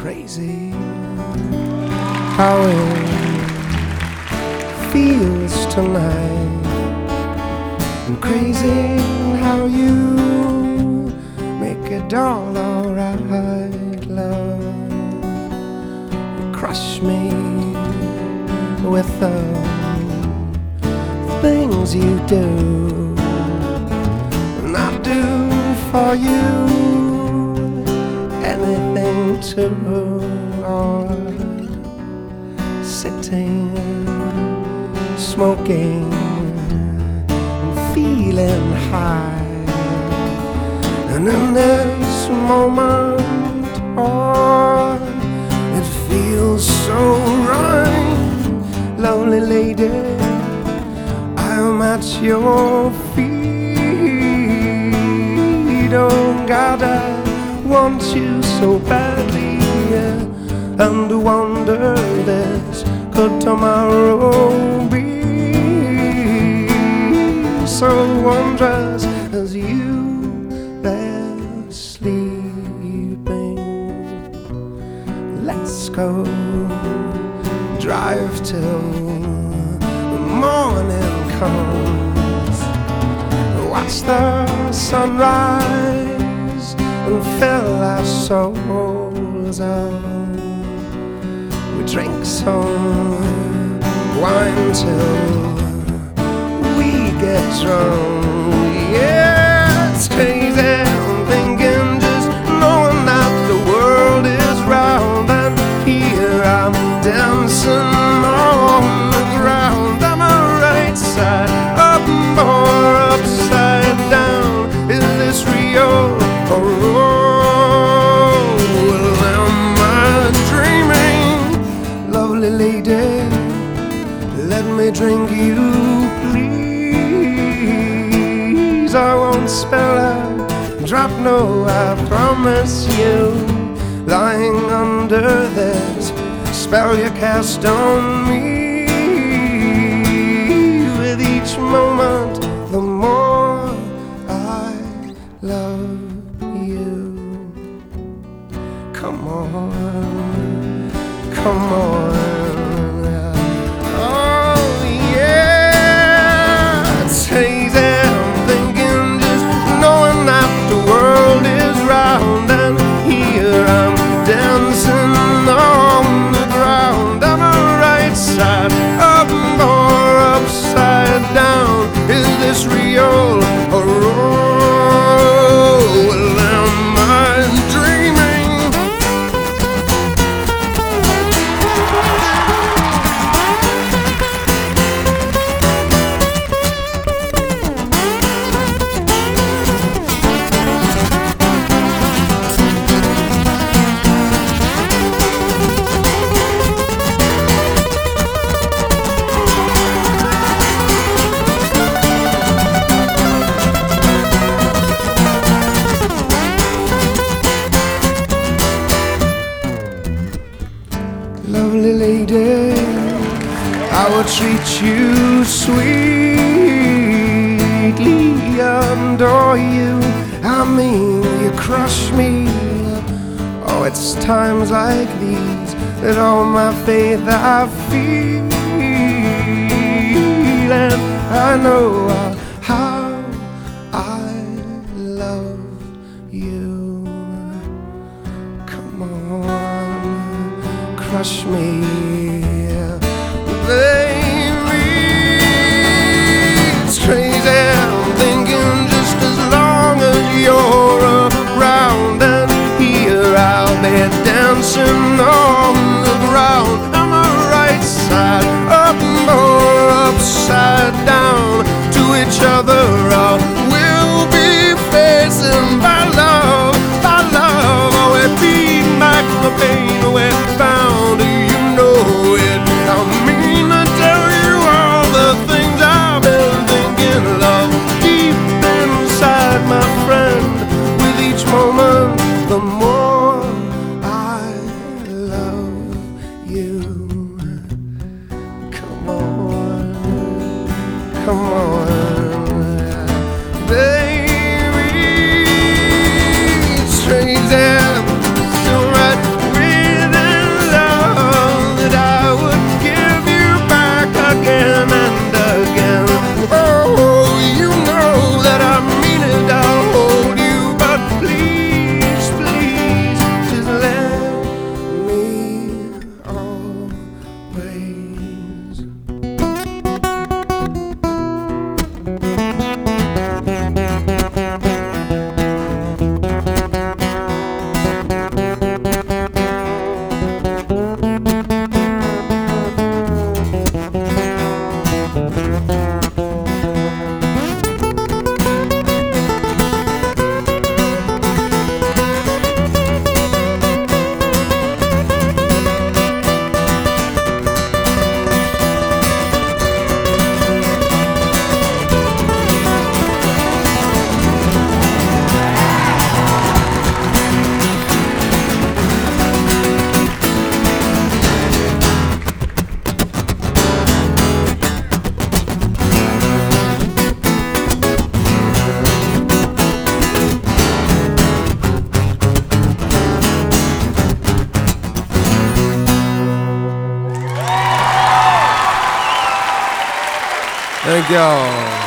crazy how it feels tonight, and crazy how you make it all alright, love. You crush me with the things you do, and I do for you anything to sitting, smoking, and feeling high. And in this moment, oh, it feels so right. Lonely lady, I'm at your feet. Oh God, I want you so badly, and wonder this could tomorrow be so wondrous as you there sleeping. Let's go drive till the morning comes, watch the sunrise and fill our souls up. We drink some wine till we get drunk. Yeah, it's crazy, I'm thinking, just knowing that the world is round, and here I'm dancing on the ground. Am I right side up or upside down? Is this real or wrong? Well, am I dreaming? Lovely lady, let me drink you, please. I won't spell a drop, no, I promise you. Lying under this spell you cast on me, with each moment the more I love you. Come on, come on. Oh yeah, it's hazy, I'm thinking, just knowing that the world is round, and here I'm dancing on the ground. Am I right side up or upside down? Is this real or wrong? Well, am I dreaming? Lovely lady, I will treat you sweetly, adore you. I mean, you crush me. Oh, it's times like these that all my faith I feel, and I know how I love you. Come on, crush me, baby. It's crazy, I'm thinking, just as long as you're around, and here I'll be dancing on the ground. Am I right side up or upside down? To each other we'll be facing by love, by love. Oh, we beat back the pain we found. You know it. I mean to tell you all the things I've been thinking, love, deep inside, my friend. With each moment, the more I love you. Come on, come on, baby. It's crazy, still right. Thank y'all.